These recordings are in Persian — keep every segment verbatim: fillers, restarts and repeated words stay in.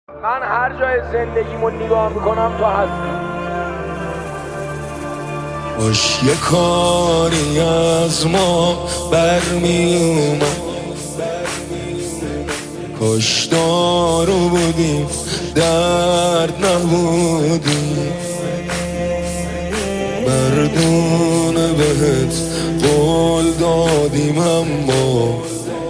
من هر جای زندگیمو نگاه میکنم تو هستی. باش یه کاری از ما برمی اومد، کاش دارو بودیم درد نبودیم. مردونه بهت قول دادیم اما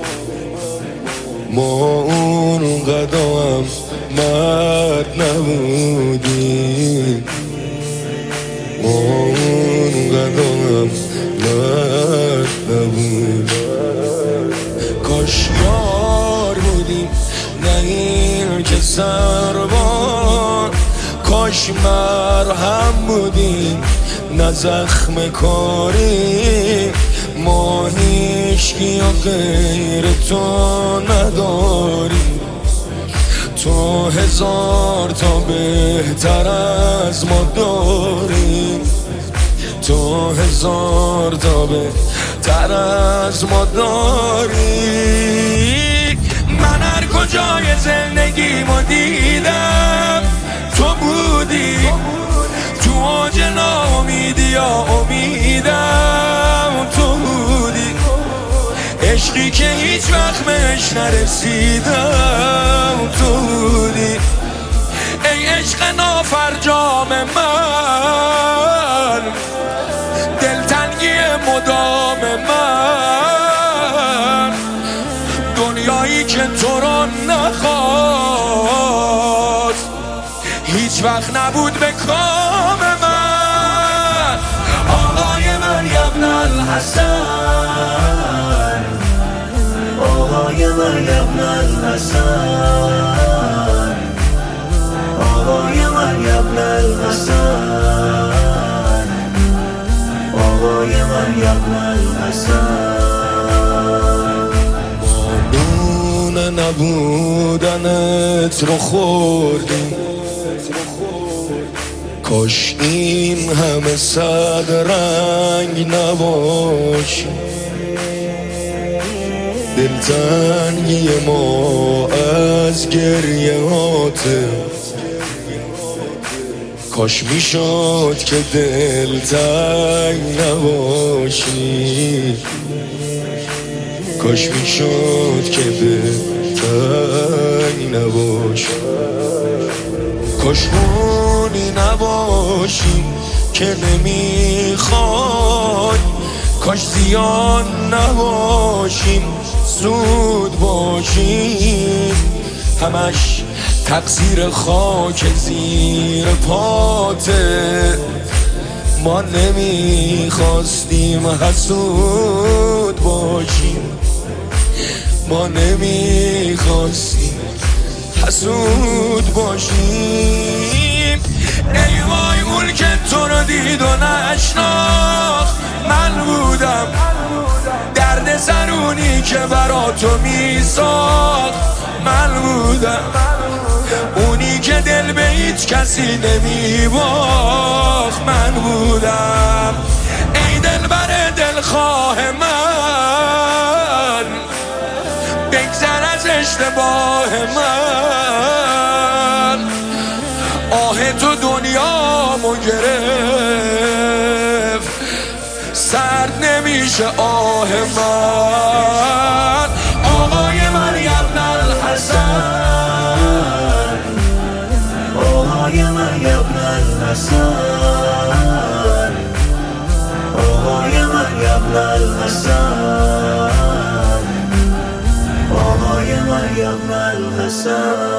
ما اون قدم مرد نبودیم. ما اون قدم مرد نبودیم. کاش یار بودیم نه این که سربار، کاش مرهم بودیم نه زخم کاری. ما هیچکی غیر تو نداریم، تو هزار تا بهتر از ما داریم، تو هزار تا بهتر از ما داری. من هر کجای زندگیمو دیدم تو بودی، تو اوج ناامیدی یا امیدم تو بودی. عشقی که هیچ وقت بهش نرسیدم تو بودی. ای عشق نافرجام من، دلتنگی مدام من، دنیایی که تو رو نخواست هیچ وقت نبود به کام من. آقای من یبن الحسن، آقای من یبن الحسن، آقای من یبن الحسن، آقای من یبن الحسن. مانون نبودنت رو خوردیم، کاش این همه صد رنگ نباشی. دلتنگی ما از گریه هاته، کاش میشد که دلتنگ نباشی، کاش میشد که دلتنگ نباشی. کاش خونی نباشی که نمیخوای، کاش زیان نباشیم زود باشیم. همش تقصیر خاک زیر پاته، ما نمیخواستیم حسود باشیم، ما نمیخواستیم حسود باشیم. ای وای اون که تو رو دید و نشناخت من بودم، درد سرونی که برا تو میساخت من بودم، اونی که دل به هیچ کسی نمیباخت من بودم. ای دل بر دلخواه من، بگذر از اشتباه من. آه تو دنیامو گرفت، سرد نمیشه آه من. آقای من یبن الحسن، آقای من یبن الحسن، آقای من یبن الحسن، آقای من یبن الحسن.